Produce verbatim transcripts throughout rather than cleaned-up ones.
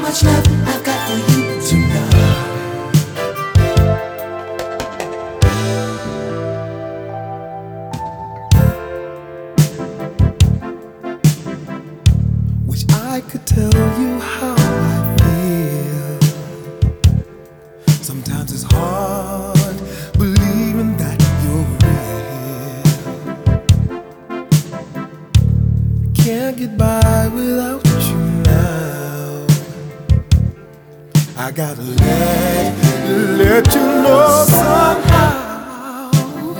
much love I've got for you tonight. Wish I could tell you how I feel. Sometimes it's hard believing that you're real. Can't get by without you now. I gotta let, let you know somehow.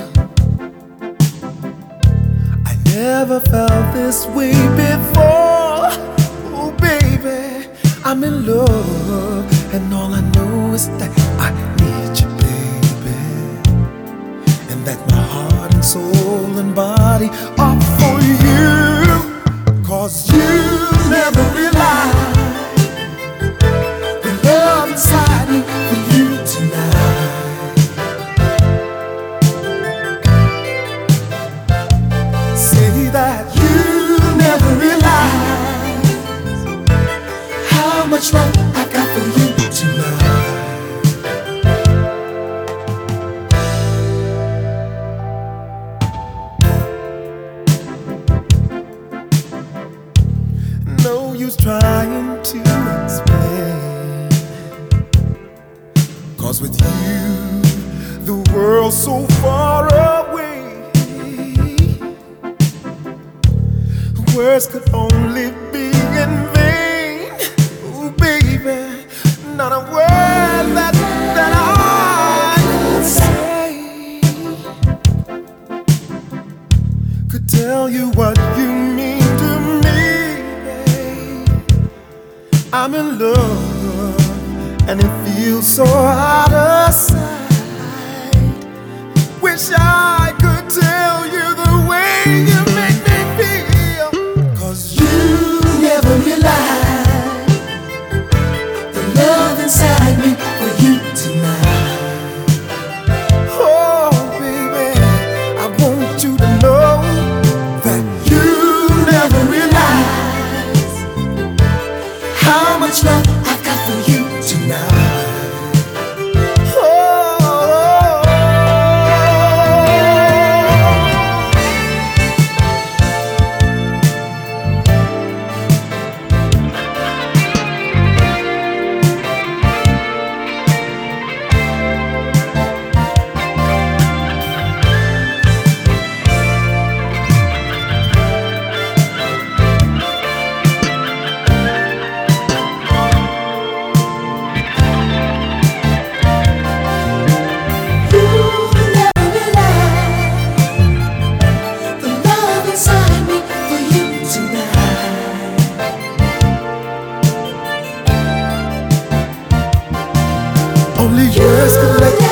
I never felt this way before. Oh baby, I'm in love, and all I know is that I need you, baby, and that my heart and soul and body are for you. Cause you never realize the love inside me for you tonight. Say that you never realize how much love I got for you tonight. No use trying to explain, cause with you the world's so far away. Words could only be in vain. Ooh, baby, not a word that, that I could say could tell you what you mean to me, babe. I'm in love, and it feels so out of sight. Wish I could tell you the way you make me feel. Cause you never realize the love inside me for you tonight. Oh baby, I want you to know that you never realize how much love I've got for you tonight. Only yours could let